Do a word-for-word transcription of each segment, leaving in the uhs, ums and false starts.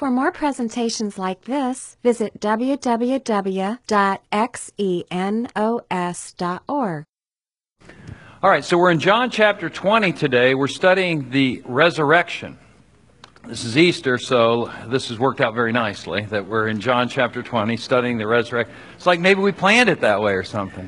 For more presentations like this, visit w w w dot xenos dot org. All right, so we're in John chapter twenty today. We're studying the resurrection. This is Easter, so this has worked out very nicely that we're in John chapter twenty studying the resurrection. It's like maybe we planned it that way or something.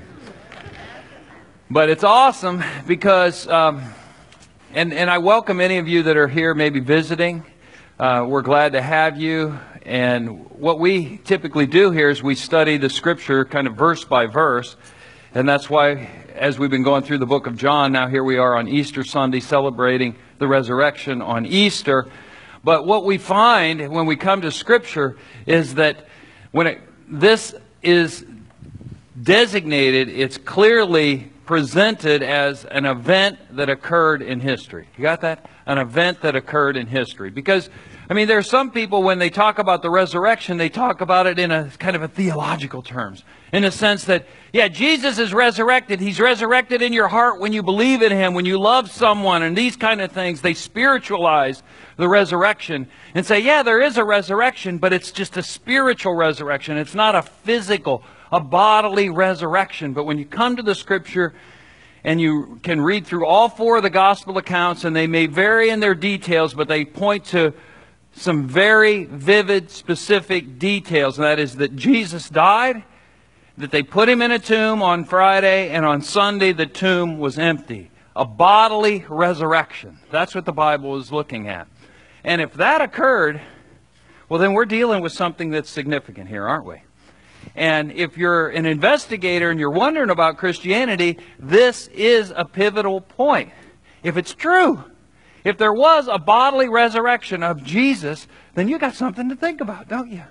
But it's awesome because, um, and, and I welcome any of you that are here maybe visiting. Uh, we're glad to have you. And what we typically do here is we study the Scripture kind of verse by verse. And that's why, as we've been going through the book of John, now here we are on Easter Sunday celebrating the resurrection on Easter. But what we find when we come to Scripture is that when it, this is designated, it's clearly presented as an event that occurred in history. You got that? An event that occurred in history. Because, I mean, there are some people, when they talk about the resurrection, they talk about it in a kind of a theological terms. In the sense that, yeah, Jesus is resurrected. He's resurrected in your heart when you believe in Him, when you love someone, and these kind of things. They spiritualize the resurrection and say, yeah, there is a resurrection, but it's just a spiritual resurrection. It's not a physical, a bodily resurrection. But when you come to the Scripture and you can read through all four of the gospel accounts, and they may vary in their details, but they point to some very vivid, specific details. And that is that Jesus died, that they put Him in a tomb on Friday, and on Sunday the tomb was empty. A bodily resurrection. That's what the Bible is looking at. And if that occurred, well, then we're dealing with something that's significant here, aren't we? And if you're an investigator and you're wondering about Christianity, this is a pivotal point. If it's true, if there was a bodily resurrection of Jesus, then you got something to think about, don't you?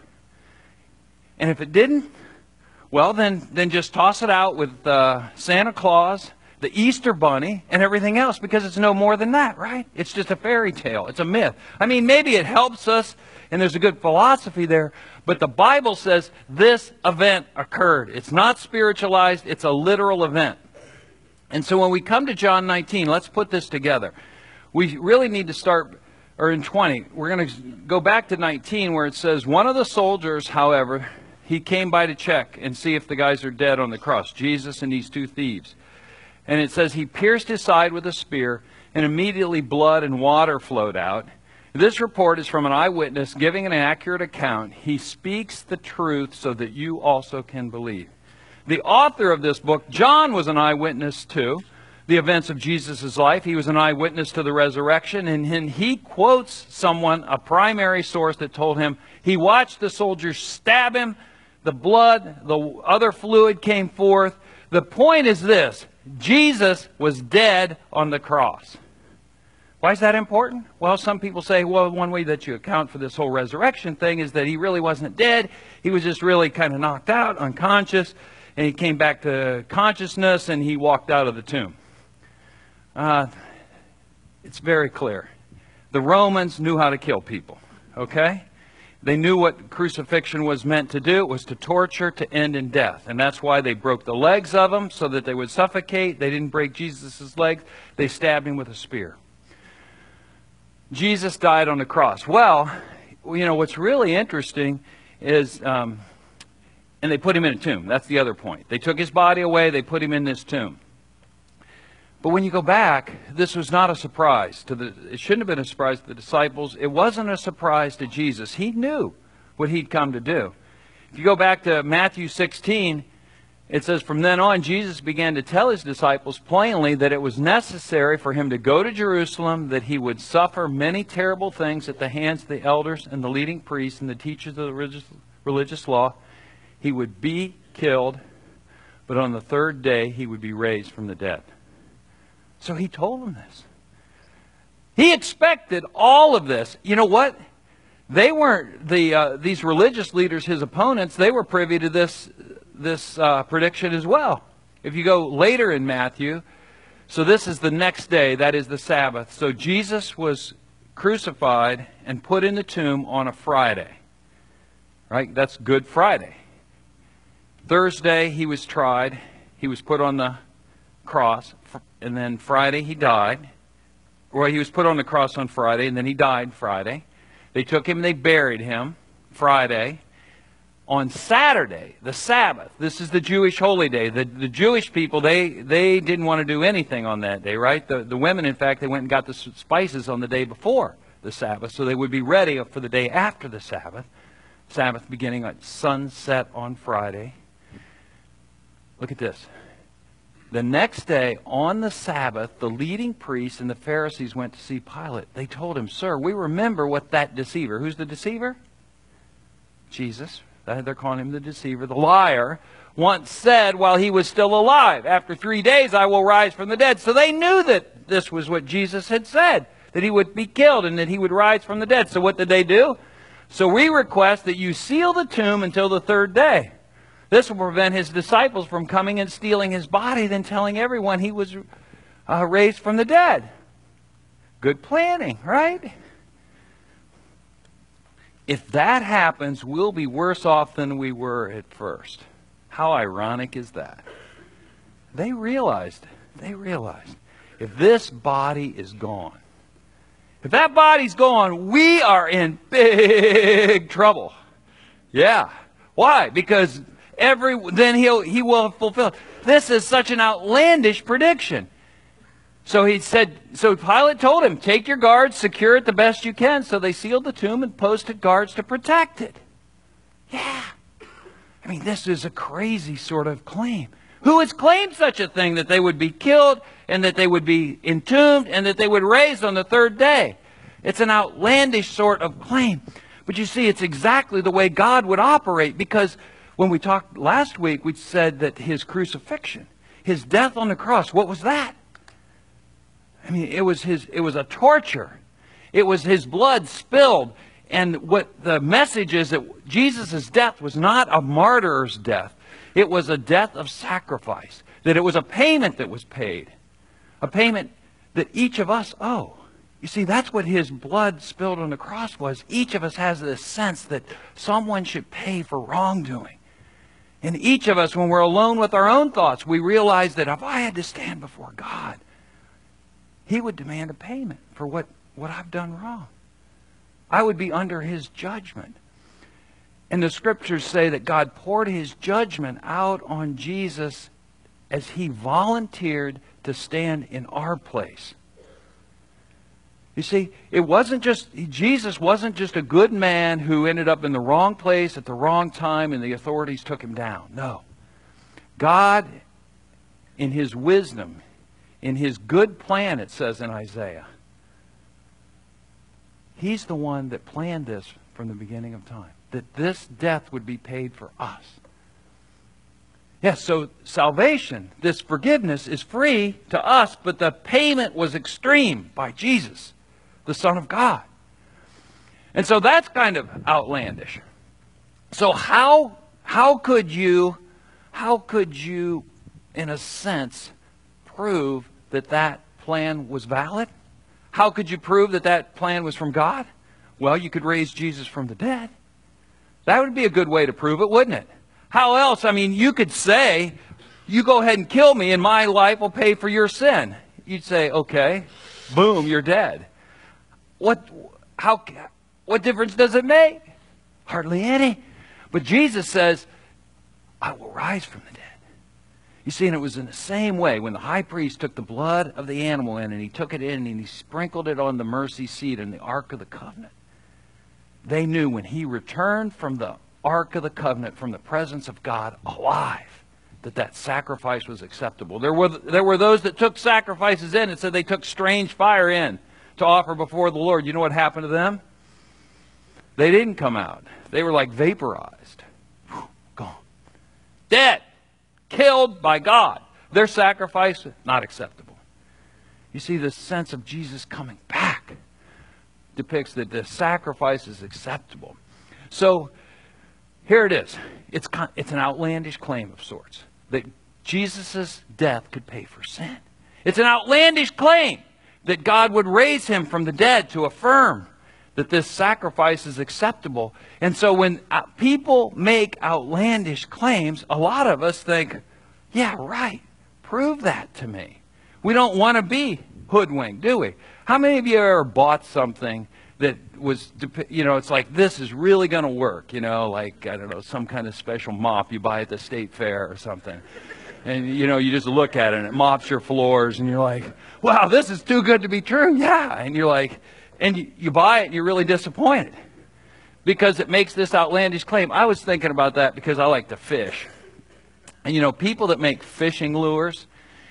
And if it didn't, well, then, then just toss it out with uh, Santa Claus, the Easter Bunny, and everything else, because it's no more than that, right? It's just a fairy tale. It's a myth. I mean, maybe it helps us, and there's a good philosophy there, but the Bible says this event occurred. It's not spiritualized. It's a literal event. And so when we come to John nineteen, let's put this together. We really need to start, or in twenty, we're going to go back to nineteen where it says, one of the soldiers, however, he came by to check and see if the guys are dead on the cross, Jesus and these two thieves. And it says he pierced his side with a spear, and immediately blood and water flowed out. This report is from an eyewitness giving an accurate account. He speaks the truth so that you also can believe. The author of this book, John, was an eyewitness to the events of Jesus' life. He was an eyewitness to the resurrection, and he quotes someone, a primary source, that told him he watched the soldiers stab him, the blood, the other fluid came forth. The point is this: Jesus was dead on the cross. Why is that important? Well, some people say, well, one way that you account for this whole resurrection thing is that He really wasn't dead. He was just really kind of knocked out, unconscious, and He came back to consciousness and He walked out of the tomb. Uh, it's very clear. The Romans knew how to kill people, okay? They knew what crucifixion was meant to do. It was to torture, to end in death. And that's why they broke the legs of them so that they would suffocate. They didn't break Jesus' legs. They stabbed Him with a spear. Jesus died on the cross. Well, you know, what's really interesting is, um, and they put Him in a tomb. That's the other point. They took His body away. They put Him in this tomb. But when you go back, this was not a surprise to the, it shouldn't have been a surprise to the disciples. It wasn't a surprise to Jesus. He knew what He'd come to do. If you go back to Matthew sixteen, it says, from then on, Jesus began to tell His disciples plainly that it was necessary for Him to go to Jerusalem, that He would suffer many terrible things at the hands of the elders and the leading priests and the teachers of the religious, religious law. He would be killed, but on the third day He would be raised from the dead. So He told them this. He expected all of this. You know what? They weren't, the uh, these religious leaders, His opponents, they were privy to this, this uh, prediction as well. If you go later in Matthew, so this is the next day, that is the Sabbath. So Jesus was crucified and put in the tomb on a Friday. Right? That's Good Friday. Thursday He was tried. He was put on the cross. And then Friday He died. Well, He was put on the cross on Friday, and then He died Friday. They took him, they buried him Friday. On Saturday, the Sabbath, this is the Jewish holy day. The, the Jewish people, they, they didn't want to do anything on that day, right? The, the women, in fact, they went and got the spices on the day before the Sabbath, so they would be ready for the day after the Sabbath. Sabbath beginning at sunset on Friday. Look at this. The next day, on the Sabbath, the leading priests and the Pharisees went to see Pilate. They told him, "Sir, we remember what that deceiver," who's the deceiver? Jesus. They're calling him the deceiver, the liar, once said while he was still alive, "After three days I will rise from the dead." So they knew that this was what Jesus had said, that he would be killed and that he would rise from the dead. So what did they do? "So we request that you seal the tomb until the third day. This will prevent his disciples from coming and stealing his body, then telling everyone he was uh, raised from the dead." Good planning, right? If that happens, we'll be worse off than we were at first. How ironic is that? They realized, they realized, if this body is gone, if that body's gone, we are in big trouble. Yeah. Why? Because every then he'll he will have fulfilled. This is such an outlandish prediction. So he said, so Pilate told him, "Take your guards, secure it the best you can." So they sealed the tomb and posted guards to protect it. Yeah. I mean, this is a crazy sort of claim. Who has claimed such a thing, that they would be killed and that they would be entombed and that they would raise on the third day? It's an outlandish sort of claim. But you see, it's exactly the way God would operate, because when we talked last week, we said that his crucifixion, his death on the cross, what was that? I mean, it was his, it was a torture. It was his blood spilled. And what the message is, that Jesus' death was not a martyr's death. It was a death of sacrifice. That it was a payment that was paid. A payment that each of us owe. You see, that's what his blood spilled on the cross was. Each of us has this sense that someone should pay for wrongdoing. And each of us, when we're alone with our own thoughts, we realize that if I had to stand before God, he would demand a payment for what, what I've done wrong. I would be under his judgment. And the scriptures say that God poured his judgment out on Jesus as he volunteered to stand in our place. You see, it wasn't just, Jesus wasn't just a good man who ended up in the wrong place at the wrong time and the authorities took him down. No. God, in his wisdom, in his good plan, it says in Isaiah, he's the one that planned this from the beginning of time. That this death would be paid for us. Yes, so salvation, this forgiveness, is free to us, but the payment was extreme by Jesus, the Son of God. And so that's kind of outlandish. So how, how could you, how could you, in a sense, prove that that plan was valid? How could you prove that that plan was from God? Well, you could raise Jesus from the dead. That would be a good way to prove it, wouldn't it? How else? I mean, you could say, you go ahead and kill me and my life will pay for your sin. You'd say, okay, boom, you're dead. What, how, what difference does it make? Hardly any. But Jesus says, I will rise from the dead. You see, and it was in the same way when the high priest took the blood of the animal in and he took it in and he sprinkled it on the mercy seat in the Ark of the Covenant. They knew when he returned from the Ark of the Covenant, from the presence of God alive, that that sacrifice was acceptable. There were, there were those that took sacrifices in and said they took strange fire in to offer before the Lord. You know what happened to them? They didn't come out. They were like vaporized. Whew, gone. Dead. Killed by God. Their sacrifice, not acceptable. You see, the sense of Jesus coming back depicts that the sacrifice is acceptable. So, here it is. It's, it's an outlandish claim of sorts. That Jesus' death could pay for sin. It's an outlandish claim that God would raise him from the dead to affirm that this sacrifice is acceptable. And so when people make outlandish claims, a lot of us think, yeah, right, prove that to me. We don't want to be hoodwinked, do we? How many of you ever bought something that was, you know, it's like, this is really going to work, you know, like, I don't know, some kind of special mop you buy at the state fair or something. And, you know, you just look at it and it mops your floors and you're like, wow, this is too good to be true. Yeah. And you're like, and you, you buy it and you're really disappointed because it makes this outlandish claim. I was thinking about that because I like to fish. And, you know, people that make fishing lures,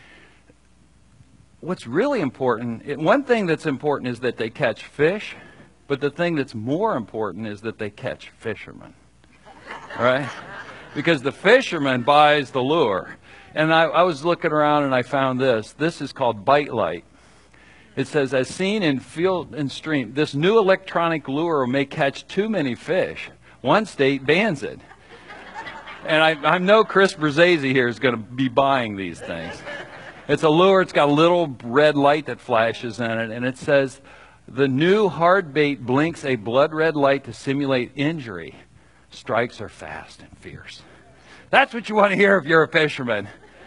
what's really important, it, one thing that's important is that they catch fish, but the thing that's more important is that they catch fishermen. All right? Because the fisherman buys the lure. And I, I was looking around and I found this. This is called Bite Light. It says, as seen in field and stream, this new electronic lure may catch too many fish. One state bans it. And I, I know Chris Brzezzi here is going to be buying these things. It's a lure. It's got a little red light that flashes in it. And it says, the new hard bait blinks a blood red light to simulate injury. Strikes are fast and fierce. That's what you want to hear if you're a fisherman.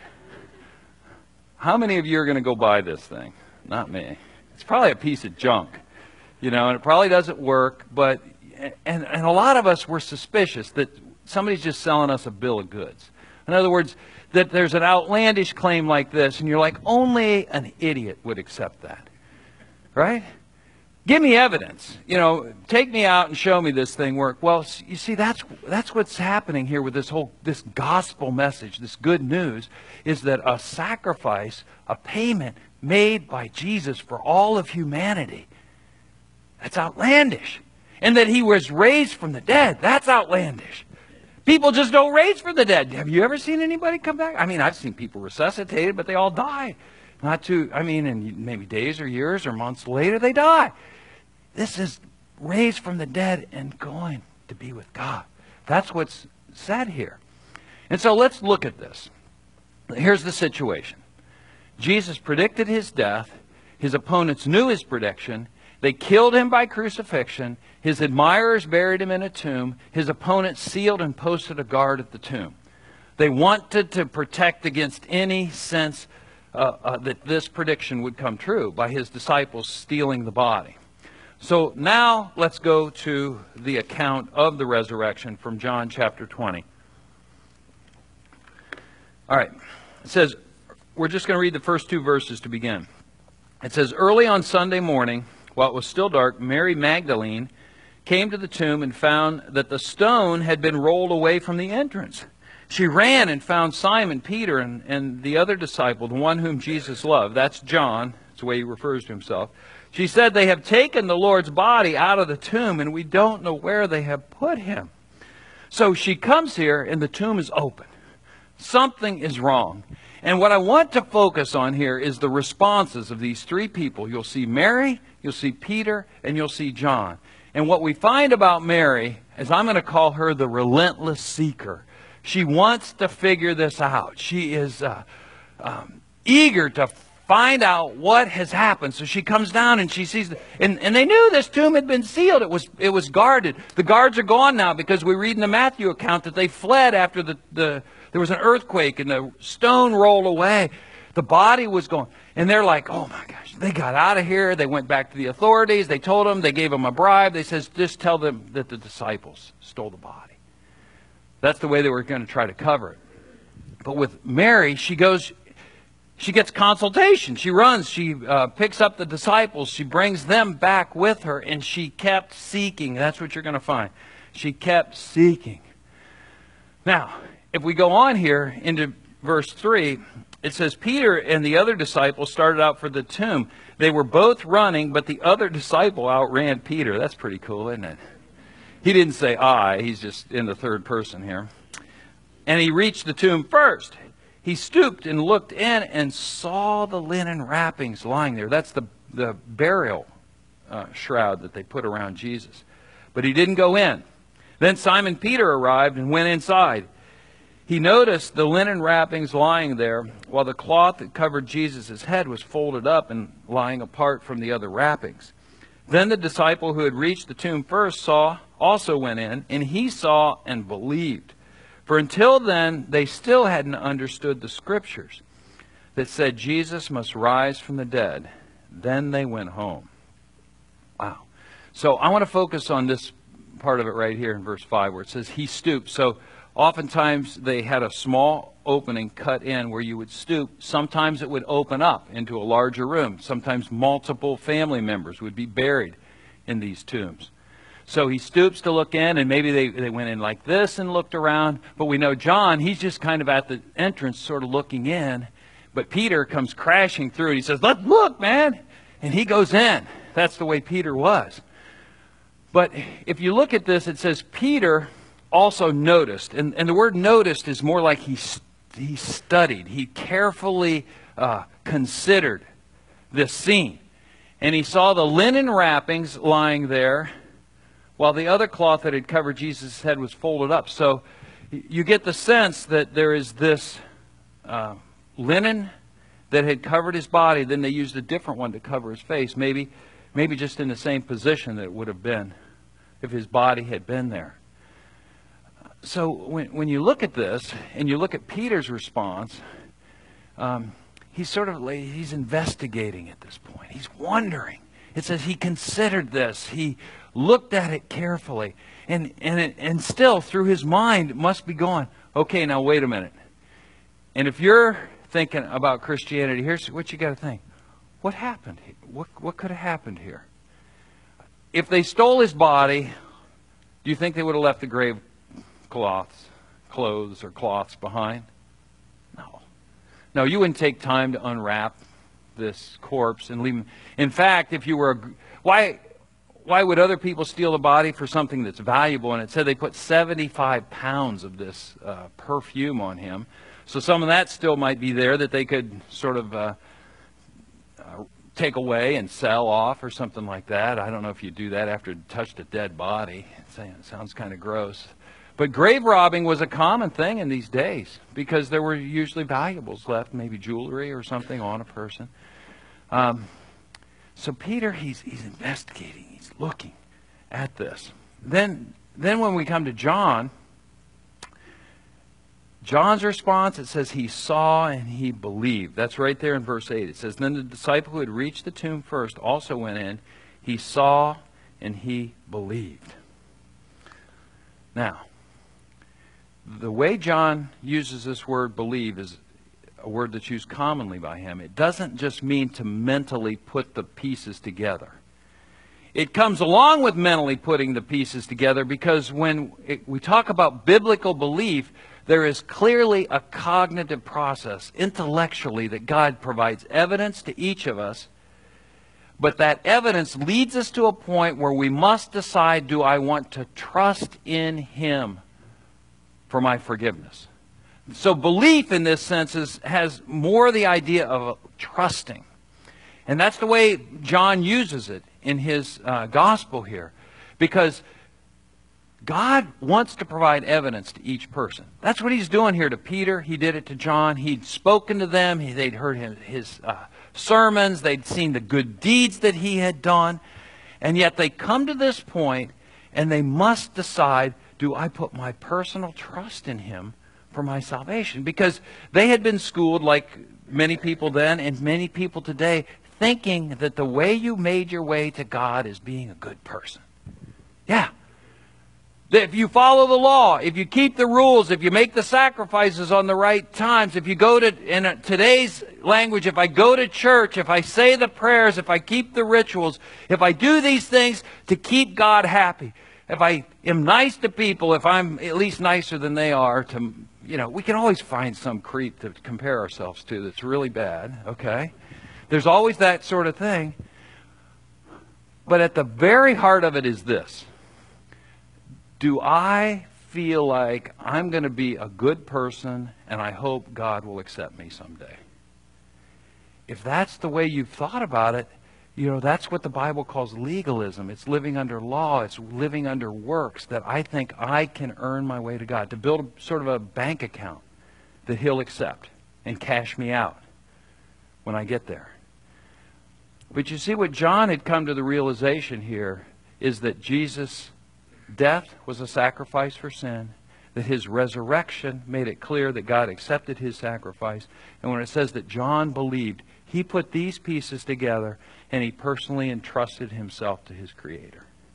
How many of you are going to go buy this thing? Not me. It's probably a piece of junk, you know, and it probably doesn't work. But and, and a lot of us were suspicious that somebody's just selling us a bill of goods. In other words, that there's an outlandish claim like this, and you're like, only an idiot would accept that, right? Give me evidence. You know, take me out and show me this thing work. Well, you see, that's that's what's happening here with this whole this gospel message, this good news, is that a sacrifice, a payment made by Jesus for all of humanity, that's outlandish. And that he was raised from the dead, that's outlandish. People just don't raise from the dead. Have you ever seen anybody come back? I mean, I've seen people resuscitated, but they all die. Not too, I mean, in maybe days or years or months later, they die. This is raised from the dead and going to be with God. That's what's said here. And so let's look at this. Here's the situation. Jesus predicted his death. His opponents knew his prediction. They killed him by crucifixion. His admirers buried him in a tomb. His opponents sealed and posted a guard at the tomb. They wanted to protect against any sense uh, uh, that this prediction would come true by his disciples stealing the body. So now let's go to the account of the resurrection from John chapter twenty. All right. It says, we're just going to read the first two verses to begin. It says, early on Sunday morning, while it was still dark, Mary Magdalene came to the tomb and found that the stone had been rolled away from the entrance. She ran and found Simon, Peter, and, and the other disciple, the one whom Jesus loved. That's John. That's the way he refers to himself. She said, they have taken the Lord's body out of the tomb, and we don't know where they have put him. So she comes here, and the tomb is open. Something is wrong. And what I want to focus on here is the responses of these three people. You'll see Mary, you'll see Peter, and you'll see John. And what we find about Mary is I'm going to call her the relentless seeker. She wants to figure this out. She is uh, um, eager to find out what has happened. So she comes down and she sees, the, and, and they knew this tomb had been sealed. It was it was guarded. The guards are gone now because we read in the Matthew account that they fled after the, the there was an earthquake and the stone rolled away. The body was gone. And they're like, oh my gosh, they got out of here. They went back to the authorities. They told them, they gave them a bribe. They says, just tell them that the disciples stole the body. That's the way they were going to try to cover it. But with Mary, she goes, she gets consultation. She runs. She uh, picks up the disciples. She brings them back with her. And she kept seeking. That's what you're going to find. She kept seeking. Now, if we go on here into verse three, it says, Peter and the other disciple started out for the tomb. They were both running, but the other disciple outran Peter. That's pretty cool, isn't it? He didn't say I. He's just in the third person here. And he reached the tomb first. He stooped and looked in and saw the linen wrappings lying there. That's the, the burial uh, shroud that they put around Jesus. But he didn't go in. Then Simon Peter arrived and went inside. He noticed the linen wrappings lying there, while the cloth that covered Jesus' head was folded up and lying apart from the other wrappings. Then the disciple who had reached the tomb first saw, also went in, and he saw and believed. For until then, they still hadn't understood the scriptures that said Jesus must rise from the dead. Then they went home. Wow. So I want to focus on this part of it right here in verse five where it says he stooped. So oftentimes they had a small opening cut in where you would stoop. Sometimes it would open up into a larger room. Sometimes multiple family members would be buried in these tombs. So he stoops to look in, and maybe they, they went in like this and looked around. But we know John, he's just kind of at the entrance sort of looking in. But Peter comes crashing through and he says, let's look, man. And he goes in. That's the way Peter was. But if you look at this, it says Peter also noticed. And, and the word noticed is more like he, he studied. He carefully uh, considered this scene. And he saw the linen wrappings lying there, while the other cloth that had covered Jesus' head was folded up. So you get the sense that there is this uh, linen that had covered his body. Then they used a different one to cover his face. Maybe, maybe just in the same position that it would have been if his body had been there. So when, when you look at this and you look at Peter's response, um, he's sort of he's investigating at this point. He's wondering. It says he considered this. He looked at it carefully. And, and, it, and still, through his mind, must be going, okay, now wait a minute. And if you're thinking about Christianity, here's what you got to think. What happened? What, what could have happened here? If they stole his body, do you think they would have left the grave cloths, clothes or cloths behind? No. No, you wouldn't take time to unwrap this corpse and leave him. In fact, if you were a, why why would other people steal the body for something that's valuable? And it said they put seventy-five pounds of this uh, perfume on him. So some of that still might be there that they could sort of uh, uh, take away and sell off or something like that. I don't know if you do that after you touched a dead body. It sounds kind of gross. But grave robbing was a common thing in these days because there were usually valuables left, maybe jewelry or something on a person. Um, so Peter, he's, he's investigating. He's looking at this. Then, then when we come to John, John's response, it says he saw and he believed. That's right there in verse eight. It says, then the disciple who had reached the tomb first also went in. He saw and he believed. Now, the way John uses this word believe is a word that's used commonly by him. It doesn't just mean to mentally put the pieces together. It comes along with mentally putting the pieces together because when it, we talk about biblical belief, there is clearly a cognitive process, intellectually, that God provides evidence to each of us. But that evidence leads us to a point where we must decide, do I want to trust in Him for my forgiveness? So belief in this sense is, has more the idea of trusting. And that's the way John uses it in his uh, gospel here. Because God wants to provide evidence to each person. That's what He's doing here to Peter. He did it to John. He'd spoken to them. He, they'd heard his, his uh, sermons. They'd seen the good deeds that He had done. And yet they come to this point and they must decide, do I put my personal trust in Him for my salvation? Because they had been schooled, like many people then and many people today, thinking that the way you made your way to God is being a good person. Yeah. If you follow the law, if you keep the rules, if you make the sacrifices on the right times, if you go to, in today's language, if I go to church, if I say the prayers, if I keep the rituals, if I do these things to keep God happy, if I am nice to people, if I'm at least nicer than they are, to, you know, we can always find some creep to compare ourselves to that's really bad, okay? There's always that sort of thing. But at the very heart of it is this. Do I feel like I'm going to be a good person and I hope God will accept me someday? If that's the way you've thought about it, you know, that's what the Bible calls legalism. It's living under law. It's living under works that I think I can earn my way to God. To build a, sort of a bank account that He'll accept and cash me out when I get there. But you see, what John had come to the realization here is that Jesus' death was a sacrifice for sin, that His resurrection made it clear that God accepted His sacrifice. And when it says that John believed, he put these pieces together and he personally entrusted himself to his Creator.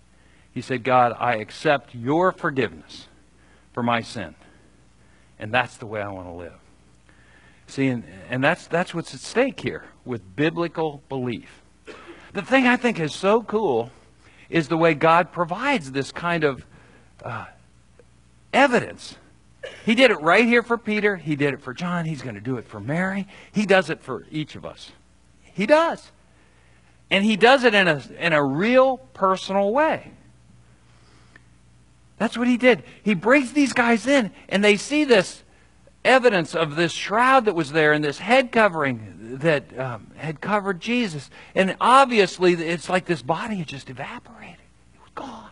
He said, God, I accept your forgiveness for my sin. And that's the way I want to live. See, and, and that's, that's what's at stake here with biblical belief. The thing I think is so cool is the way God provides this kind of uh, evidence. He did it right here for Peter. He did it for John. He's going to do it for Mary. He does it for each of us. He does. And he does it in a, in a real personal way. That's what he did. He brings these guys in, and they see this evidence of this shroud that was there and this head covering that um, had covered Jesus. And obviously, it's like this body had just evaporated. It was gone.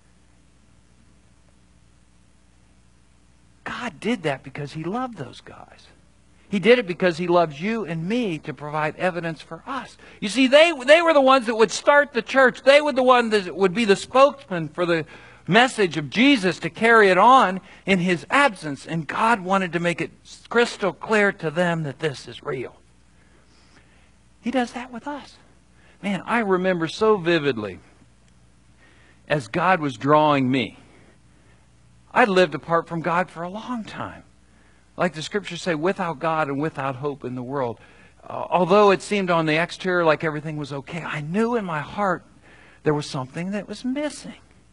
God did that because he loved those guys. He did it because he loves you and me to provide evidence for us. You see, they, they were the ones that would start the church. They were the ones that would be the spokesman for the message of Jesus to carry it on in his absence. And God wanted to make it crystal clear to them that this is real. He does that with us. Man, I remember so vividly as God was drawing me. I'd lived apart from God for a long time. Like the scriptures say, without God and without hope in the world. Uh, although it seemed on the exterior like everything was okay, I knew in my heart there was something that was missing.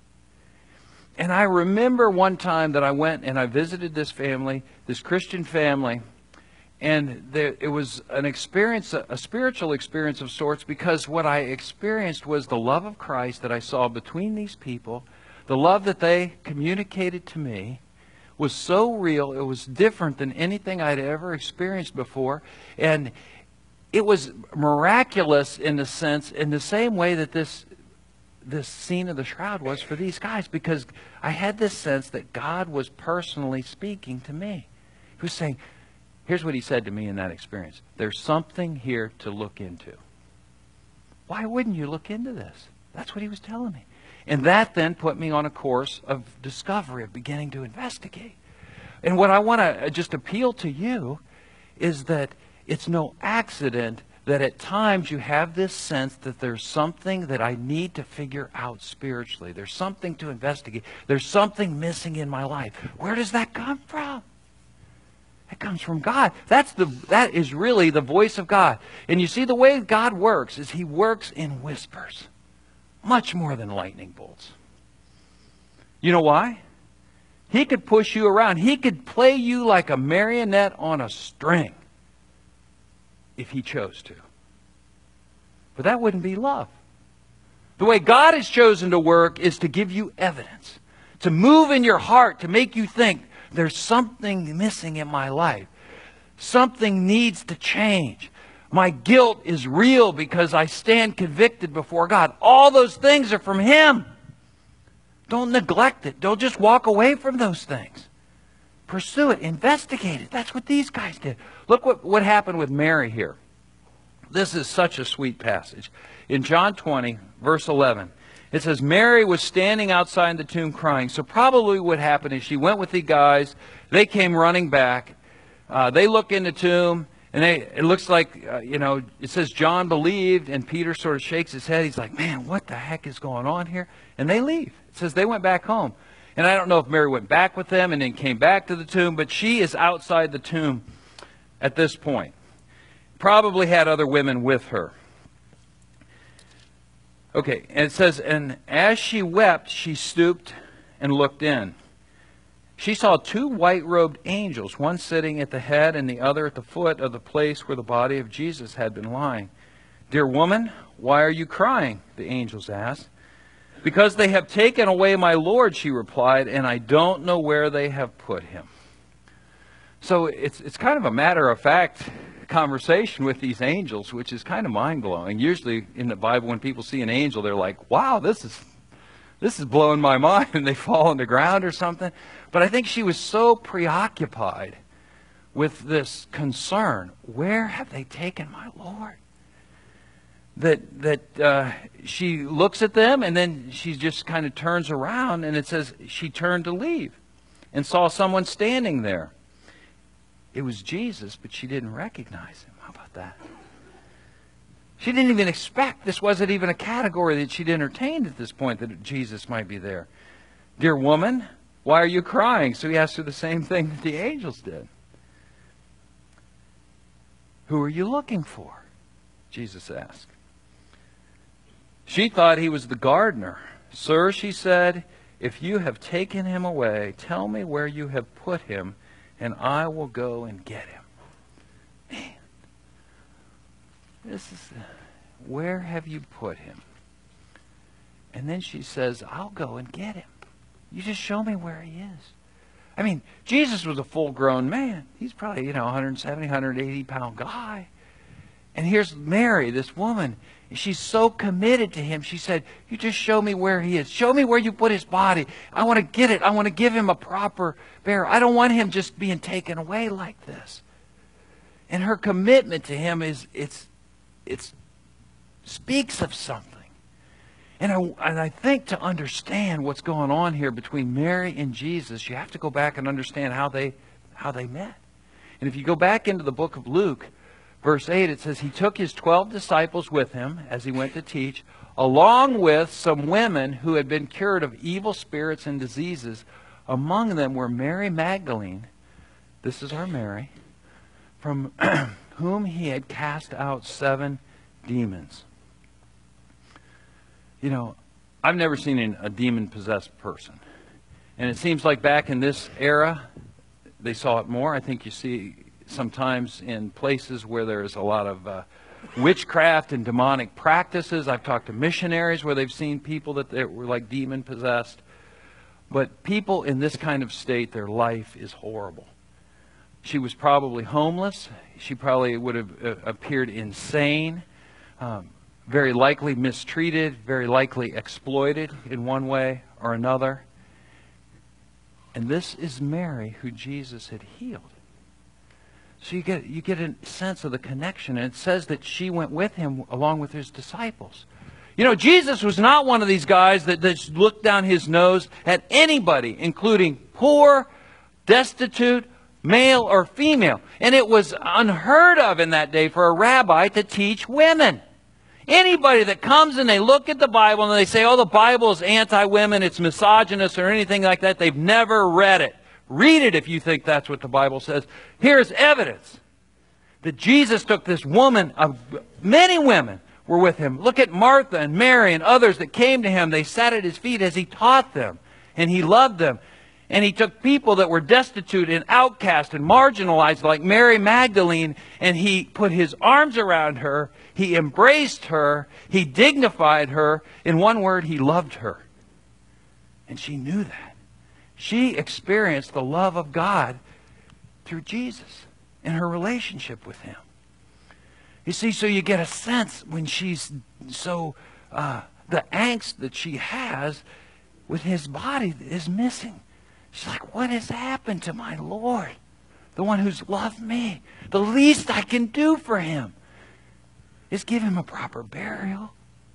And I remember one time that I went and I visited this family, this Christian family, and there, it was an experience, a, a spiritual experience of sorts, because what I experienced was the love of Christ that I saw between these people. The love that they communicated to me was so real. It was different than anything I'd ever experienced before. And it was miraculous in the sense, in the same way that this this scene of the shroud was for these guys, because I had this sense that God was personally speaking to me. He was saying, here's what he said to me in that experience. There's something here to look into. Why wouldn't you look into this? That's what he was telling me. And that then put me on a course of discovery, of beginning to investigate. And what I want to just appeal to you is that it's no accident that at times you have this sense that there's something that I need to figure out spiritually. There's something to investigate. There's something missing in my life. Where does that come from? It comes from God. That's the, that is really the voice of God. And you see, the way God works is he works in whispers. Much more than lightning bolts. You know why? He could push you around. He could play you like a marionette on a string if he chose to. But that wouldn't be love. The way God has chosen to work is to give you evidence, to move in your heart, to make you think there's something missing in my life. Something needs to change. My guilt is real because I stand convicted before God. All those things are from him. Don't neglect it. Don't just walk away from those things. Pursue it. Investigate it. That's what these guys did. Look what, what happened with Mary here. This is such a sweet passage. In John twenty, verse eleven, it says, Mary was standing outside the tomb crying. So probably what happened is she went with the guys. They came running back. Uh, they look in the tomb. And they, it looks like, uh, you know, it says John believed, and Peter sort of shakes his head. He's like, man, what the heck is going on here? And they leave. It says they went back home. And I don't know if Mary went back with them and then came back to the tomb, but she is outside the tomb at this point. Probably had other women with her. Okay, and it says, and as she wept, she stooped and looked in. She saw two white-robed angels, one sitting at the head and the other at the foot of the place where the body of Jesus had been lying. Dear woman, why are you crying? The angels asked. Because they have taken away my Lord, she replied, and I don't know where they have put him. So it's, it's kind of a matter-of-fact conversation with these angels, which is kind of mind-blowing. Usually in the Bible, when people see an angel, they're like, wow, this is... This is blowing my mind, and they fall on the ground or something. But I think she was so preoccupied with this concern. Where have they taken my Lord? That, that uh, she looks at them, and then she just kind of turns around, and it says she turned to leave and saw someone standing there. It was Jesus, but she didn't recognize him. How about that? She didn't even expect, this wasn't even a category that she'd entertained at this point, that Jesus might be there. Dear woman, why are you crying? So he asked her the same thing that the angels did. Who are you looking for? Jesus asked. She thought he was the gardener. Sir, she said, if you have taken him away, tell me where you have put him, and I will go and get him. Man, this is, where have you put him? And then she says, I'll go and get him. You just show me where he is. I mean, Jesus was a full-grown man. He's probably, you know, one seventy, one eighty pound guy. And here's Mary, this woman. She's so committed to him. She said, you just show me where he is. Show me where you put his body. I want to get it. I want to give him a proper burial. I don't want him just being taken away like this. And her commitment to him is, it's, it's speaks of something. And I, and I think to understand what's going on here between Mary and Jesus, you have to go back and understand how they, how they met. And if you go back into the book of Luke, verse eight, it says, he took his twelve disciples with him as he went to teach, along with some women who had been cured of evil spirits and diseases. Among them were Mary Magdalene, this is our Mary, from whom he had cast out seven demons. You know, I've never seen a demon-possessed person. And it seems like back in this era, they saw it more. I think you see sometimes in places where there's a lot of uh, witchcraft and demonic practices. I've talked to missionaries where they've seen people that they were like demon-possessed. But people in this kind of state, their life is horrible. She was probably homeless. She probably would have uh, appeared insane. Um, very likely mistreated, very likely exploited in one way or another. And this is Mary who Jesus had healed. So you get, you get a sense of the connection. And it says that she went with him along with his disciples. You know, Jesus was not one of these guys that, that looked down his nose at anybody, including poor, destitute, male or female. And it was unheard of in that day for a rabbi to teach women. Anybody that comes and they look at the Bible and they say, oh, the Bible is anti-women, it's misogynist or anything like that, they've never read it. Read it if you think that's what the Bible says. Here's evidence that Jesus took this woman, of many women were with him. Look at Martha and Mary and others that came to him. They sat at his feet as he taught them, and he loved them. And he took people that were destitute and outcast and marginalized like Mary Magdalene, and he put his arms around her. He embraced her. He dignified her. In one word, he loved her. And she knew that. She experienced the love of God through Jesus in her relationship with him. You see, so you get a sense when she's so, uh, the angst that she has with his body is missing. She's like, what has happened to my Lord? The one who's loved me. The least I can do for him is give him a proper burial.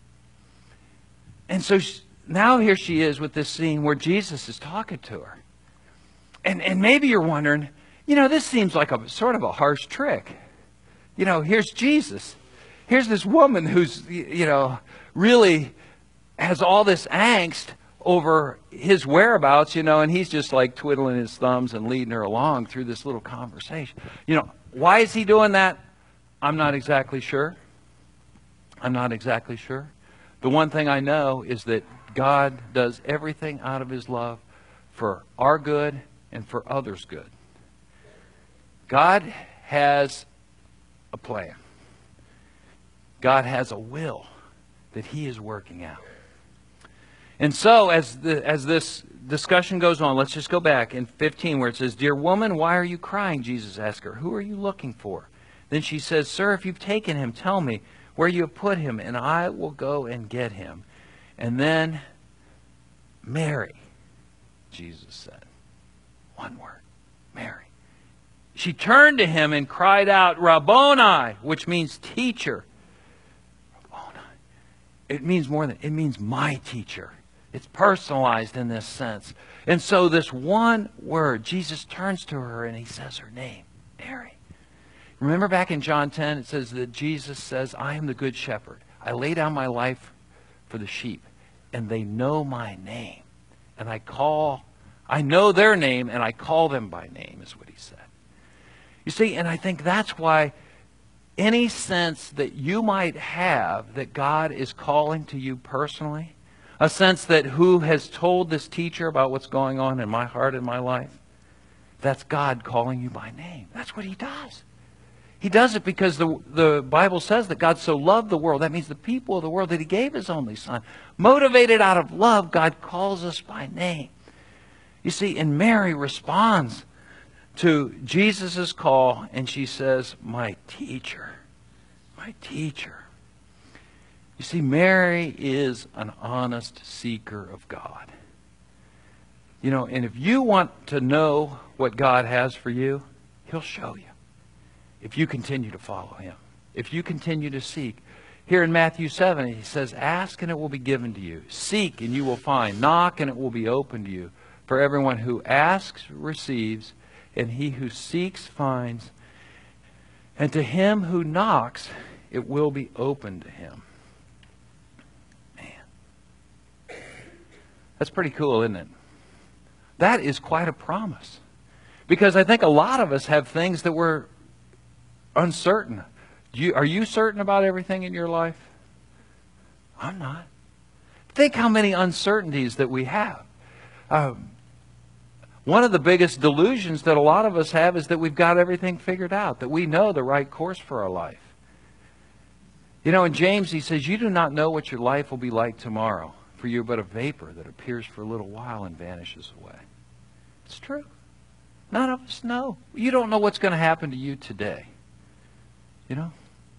And so she, now here she is with this scene where Jesus is talking to her. And, and maybe you're wondering, you know, this seems like a sort of a harsh trick. You know, here's Jesus. Here's this woman who's, you know, really has all this angst over his whereabouts, you know, and he's just like twiddling his thumbs and leading her along through this little conversation. You know, why is he doing that? I'm not exactly sure. I'm not exactly sure. The one thing I know is that God does everything out of his love for our good and for others' good. God has a plan. God has a will that he is working out. And so, as the, as this discussion goes on, let's just go back in fifteen where it says, Dear woman, why are you crying? Jesus asked her. Who are you looking for? Then she says, Sir, if you've taken him, tell me where you have put him, and I will go and get him. And then, Mary, Jesus said. One word, Mary. She turned to him and cried out, Rabboni, which means teacher. Rabboni. It means more than, it means my teacher. It's personalized in this sense. And so this one word, Jesus turns to her and he says her name, Mary. Remember back in John ten, it says that Jesus says, I am the good shepherd. I lay down my life for the sheep, and they know my name. And I call, I know their name, and I call them by name, is what he said. You see, and I think that's why any sense that you might have that God is calling to you personally, a sense that who has told this teacher about what's going on in my heart and my life, that's God calling you by name. That's what he does. He does it because the, the Bible says that God so loved the world. That means the people of the world, that he gave his only son. Motivated out of love, God calls us by name. You see, and Mary responds to Jesus' call, and she says, my teacher, my teacher. You see, Mary is an honest seeker of God. You know, and if you want to know what God has for you, he'll show you. If you continue to follow him. If you continue to seek. Here in Matthew seven, he says, ask and it will be given to you. Seek and you will find. Knock and it will be opened to you. For everyone who asks receives, and he who seeks finds. And to him who knocks, it will be opened to him. Man. That's pretty cool, isn't it? That is quite a promise. Because I think a lot of us have things that we're uncertain. Do you, are you certain about everything in your life? I'm not. Think how many uncertainties that we have. Um, one of the biggest delusions that a lot of us have is that we've got everything figured out, that we know the right course for our life. You know, in James he says, you do not know what your life will be like tomorrow, for you're but a vapor that appears for a little while and vanishes away. It's true. None of us know. You don't know what's going to happen to you today. You know?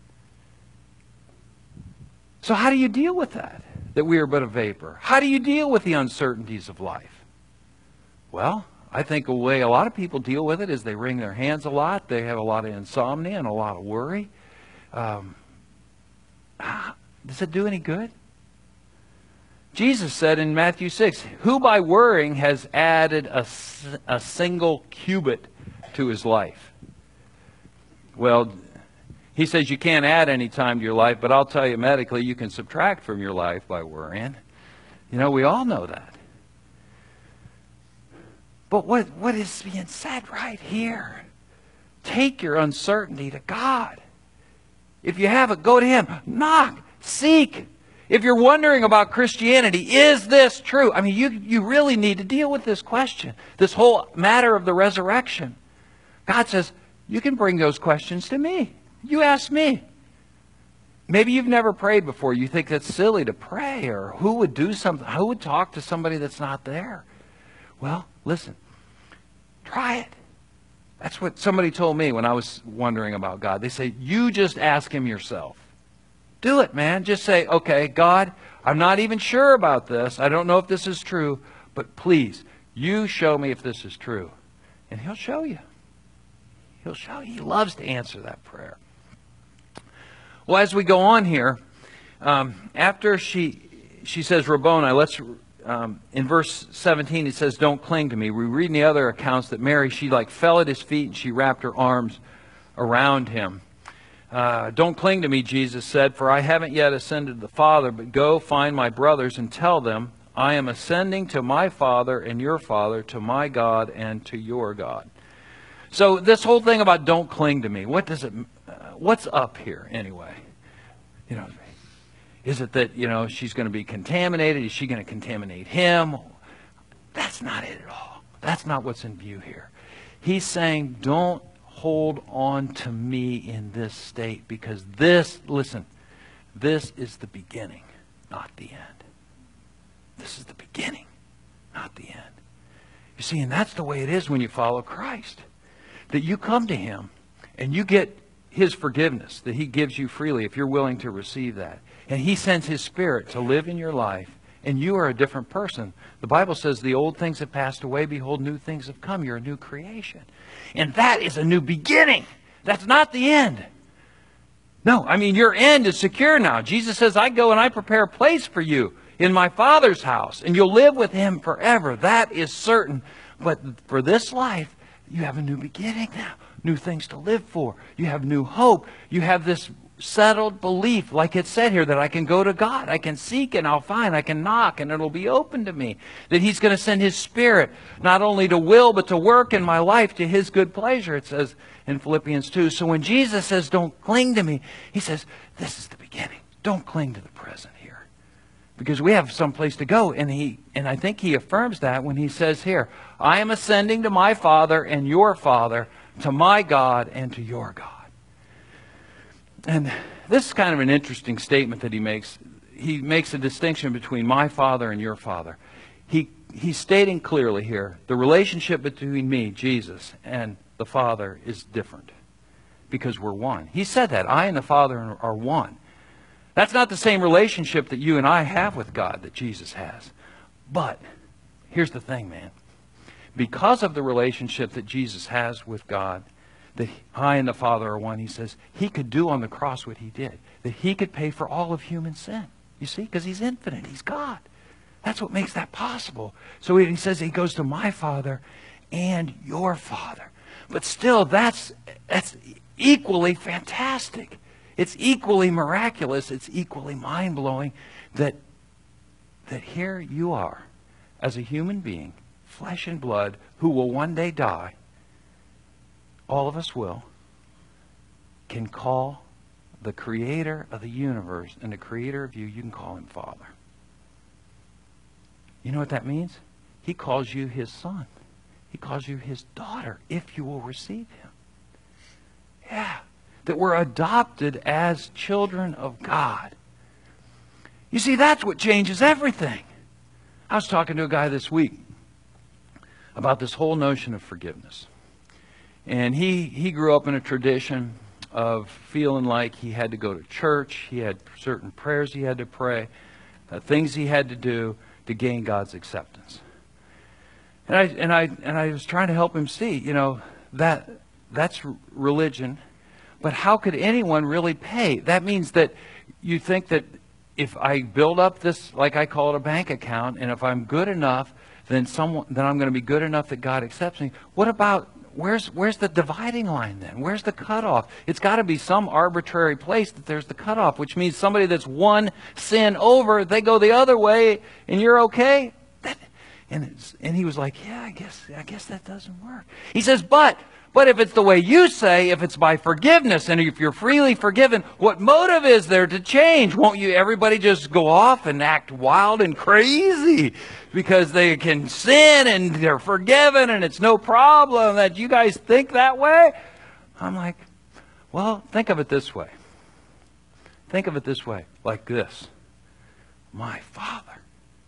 So how do you deal with that? That we are but a vapor. How do you deal with the uncertainties of life? Well, I think the way a lot of people deal with it is they wring their hands a lot. They have a lot of insomnia and a lot of worry. Um, does it do any good? Jesus said in Matthew six, who by worrying has added a, a single cubit to his life? Well, he says you can't add any time to your life, but I'll tell you medically you can subtract from your life by worrying. You know, we all know that. But what, what is being said right here? Take your uncertainty to God. If you have it, go to him. Knock. Seek. If you're wondering about Christianity, is this true? I mean, you, you really need to deal with this question. This whole matter of the resurrection. God says, you can bring those questions to me. You ask me. Maybe you've never prayed before. You think that's silly to pray, or who would do something? Who would talk to somebody that's not there? Well, listen. Try it. That's what somebody told me when I was wondering about God. They say, you just ask him yourself. Do it, man. Just say, okay, God, I'm not even sure about this. I don't know if this is true, but please, you show me if this is true. And he'll show you. He'll show you. He loves to answer that prayer. Well, as we go on here, um, after she she says, Rabboni, let's, um, in verse seventeen, it says, don't cling to me. We read in the other accounts that Mary, she like fell at his feet and she wrapped her arms around him. Uh, don't cling to me, Jesus said, for I haven't yet ascended to the Father, but go find my brothers and tell them, I am ascending to my Father and your Father, to my God and to your God. So this whole thing about don't cling to me, what does it, uh, what's up here anyway? You know, is it that, you know, she's going to be contaminated? Is she going to contaminate him? That's not it at all. That's not what's in view here. He's saying, don't hold on to me in this state, because this, listen, this is the beginning, not the end. This is the beginning, not the end. You see, and that's the way it is when you follow Christ. That you come to him and you get his forgiveness that he gives you freely if you're willing to receive that. And he sends his Spirit to live in your life, and you are a different person. The Bible says the old things have passed away, behold, new things have come. You're a new creation. And that is a new beginning. That's not the end. No, I mean, your end is secure now. Jesus says, I go and I prepare a place for you in my Father's house, and you'll live with him forever. That is certain. But for this life, You have a new beginning now. New things to live for. You have new hope. You have this settled belief, like it said here, that I can go to God. I can seek and I'll find. I can knock and it'll be open to me. That He's going to send His Spirit not only to will but to work in my life to His good pleasure, it says in Philippians two. So when Jesus says, don't cling to me, He says, this is the beginning. Don't cling to the present here. Because we have some place to go. And he, and I think He affirms that when He says here, I am ascending to my Father and your Father, to my God and to your God. And this is kind of an interesting statement that he makes. He makes a distinction between my Father and your Father. He, he's stating clearly here, the relationship between me, Jesus, and the Father is different. Because we're one. He said that. I and the Father are one. That's not the same relationship that you and I have with God that Jesus has. But, here's the thing, man. Because of the relationship that Jesus has with God, that I and the Father are one, He says He could do on the cross what He did. That He could pay for all of human sin. You see? Because He's infinite. He's God. That's what makes that possible. So He says He goes to my Father and your Father. But still, that's, that's equally fantastic. It's equally miraculous. It's equally mind-blowing that, that here you are as a human being, flesh and blood, who will one day die. All of us will, can call the creator of the universe and the creator of you, you can call Him Father. You know what that means? He calls you His son. He calls you His daughter if you will receive Him. Yeah. That we're adopted as children of God. You see, that's what changes everything. I was talking to a guy this week about this whole notion of forgiveness. And he, he grew up in a tradition of feeling like he had to go to church. He had certain prayers he had to pray, uh, things he had to do to gain God's acceptance. And I, and, I, and I was trying to help him see, you know, that that's religion. But how could anyone really pay? That means that you think that if I build up this, like I call it, a bank account, and if I'm good enough, then someone, then I'm going to be good enough that God accepts me. What about, where's, where's the dividing line then? Where's the cutoff? It's got to be some arbitrary place that there's the cutoff, which means somebody that's one sin over, they go the other way, and you're okay? That, and, it's, and he was like, yeah, I guess, I guess that doesn't work. He says, but... But if it's the way you say, if it's by forgiveness, and if you're freely forgiven, what motive is there to change? Won't you, everybody just go off and act wild and crazy because they can sin and they're forgiven and it's no problem that you guys think that way? I'm like, well, think of it this way. Think of it this way, like this. My Father,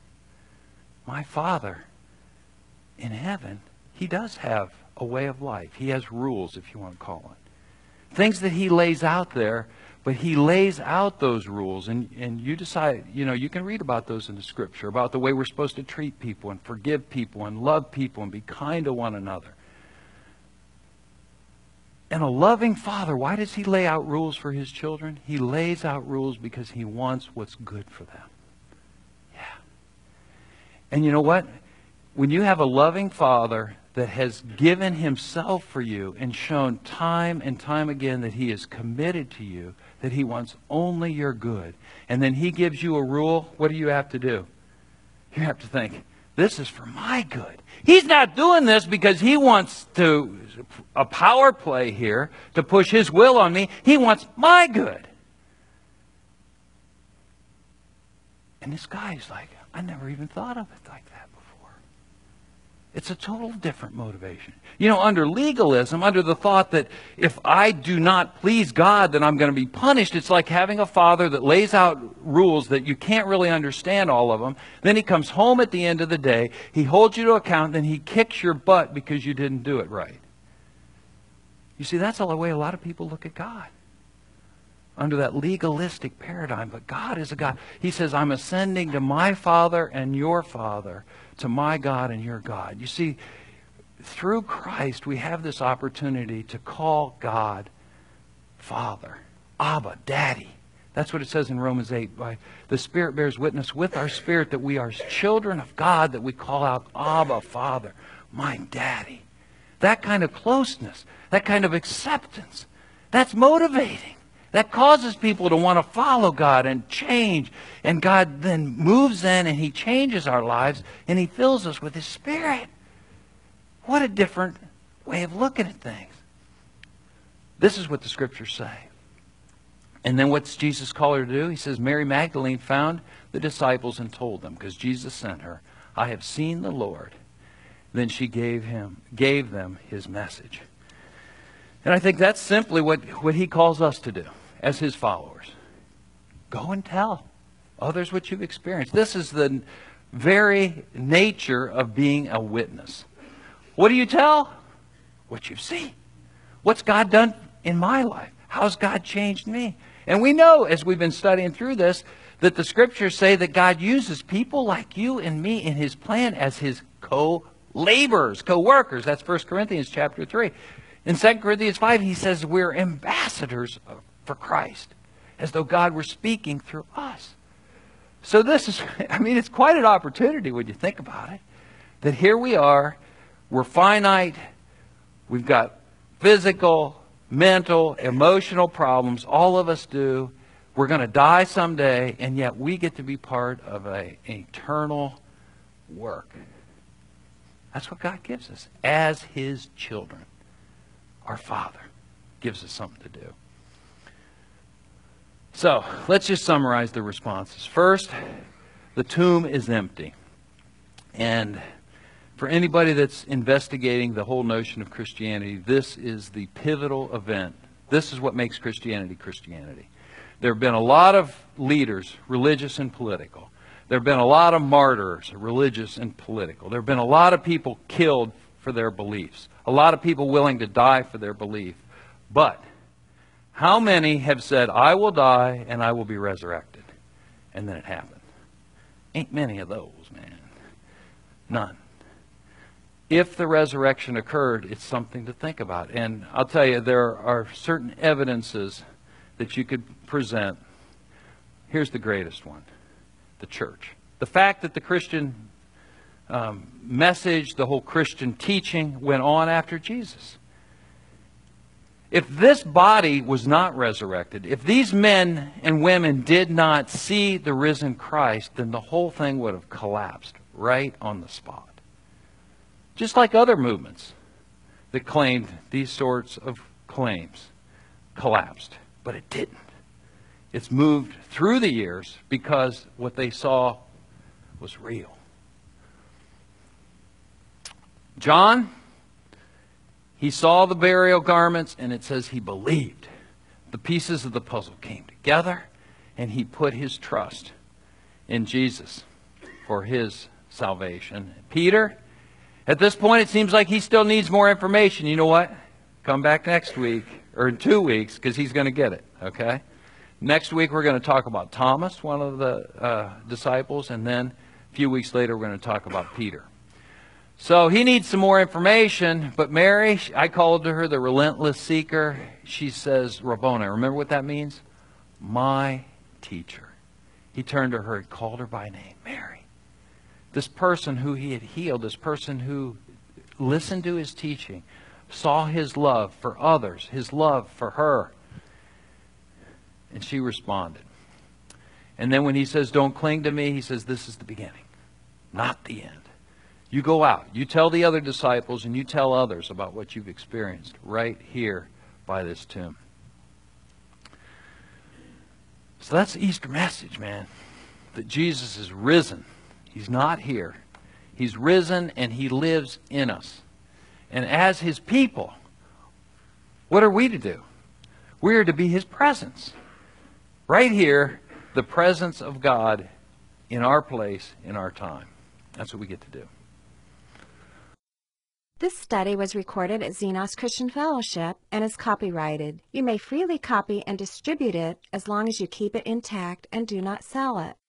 my Father in heaven, He does have a way of life. He has rules, if you want to call it. Things that He lays out there, but He lays out those rules, and, and you decide, you know, you can read about those in the Scripture, about the way we're supposed to treat people and forgive people and love people and be kind to one another. And a loving Father, why does He lay out rules for His children? He lays out rules because He wants what's good for them. Yeah. And you know what? When you have a loving Father that has given Himself for you and shown time and time again that He is committed to you, that He wants only your good, and then He gives you a rule, what do you have to do? You have to think, this is for my good. He's not doing this because He wants to, a power play here, to push His will on me. He wants my good. And this guy's like, I never even thought of it like that before. It's a total different motivation. You know, under legalism, under the thought that if I do not please God, then I'm going to be punished, it's like having a father that lays out rules that you can't really understand all of them. Then he comes home at the end of the day, he holds you to account, then he kicks your butt because you didn't do it right. You see, that's the way a lot of people look at God. Under that legalistic paradigm. But God is a God. He says, I'm ascending to my Father and your Father, to my God and your God. You see, through Christ, we have this opportunity to call God Father, Abba, Daddy. That's what it says in Romans eight. By the Spirit bears witness with our spirit that we are children of God, that we call out, Abba, Father, my Daddy. that kind of closeness, that kind of acceptance, that's motivating. That causes people to want to follow God and change. And God then moves in and He changes our lives and He fills us with His Spirit. What a different way of looking at things. This is what the Scriptures say. And then what's Jesus call her to do? He says, Mary Magdalene found the disciples and told them, because Jesus sent her, I have seen the Lord. Then she gave him, gave them His message. And I think that's simply what, what He calls us to do as His followers. Go and tell others what you've experienced. This is the very nature of being a witness. What do you tell? What you've seen. What's God done in my life? How's God changed me? And we know, as we've been studying through this, that the Scriptures say that God uses people like you and me in His plan as His co-laborers, co-workers. That's First Corinthians chapter three. In Second Corinthians five, he says we're ambassadors for Christ, as though God were speaking through us. So this is, I mean, it's quite an opportunity when you think about it, that here we are, we're finite, we've got physical, mental, emotional problems, all of us do. We're going to die someday, and yet we get to be part of an eternal work. That's what God gives us as His children. Our Father gives us something to do. So, let's just summarize the responses. First, the tomb is empty. And for anybody that's investigating the whole notion of Christianity, this is the pivotal event. This is what makes Christianity Christianity. There have been a lot of leaders, religious and political. There have been a lot of martyrs, religious and political. There have been a lot of people killed for their beliefs. A lot of people willing to die for their belief. But how many have said, I will die and I will be resurrected? And then it happened. Ain't many of those, man. None. If the resurrection occurred, it's something to think about. And I'll tell you, there are certain evidences that you could present. Here's the greatest one. The church. The fact that the Christian um, message, the whole Christian teaching went on after Jesus. If this body was not resurrected, if these men and women did not see the risen Christ, then the whole thing would have collapsed right on the spot. Just like other movements that claimed these sorts of claims collapsed. But it didn't. It's moved through the years because what they saw was real. John, he saw the burial garments, and it says he believed. The pieces of the puzzle came together, and he put his trust in Jesus for his salvation. Peter, at this point, it seems like he still needs more information. You know what? Come back next week, or in two weeks, because he's going to get it, okay? Next week, we're going to talk about Thomas, one of the uh, disciples, and then a few weeks later, we're going to talk about Peter. So he needs some more information, but Mary, I called to her the relentless seeker. She says, Rabboni. Remember what that means? My teacher. He turned to her and called her by name, Mary. This person who he had healed, this person who listened to his teaching, saw his love for others, his love for her. And she responded. And then when he says, don't cling to me, he says, this is the beginning, not the end. You go out, you tell the other disciples, and you tell others about what you've experienced right here by this tomb. So that's the Easter message, man. That Jesus is risen. He's not here. He's risen and He lives in us. And as His people, what are we to do? We are to be His presence. Right here, the presence of God in our place, in our time. That's what we get to do. This study was recorded at Xenos Christian Fellowship and is copyrighted. You may freely copy and distribute it as long as you keep it intact and do not sell it.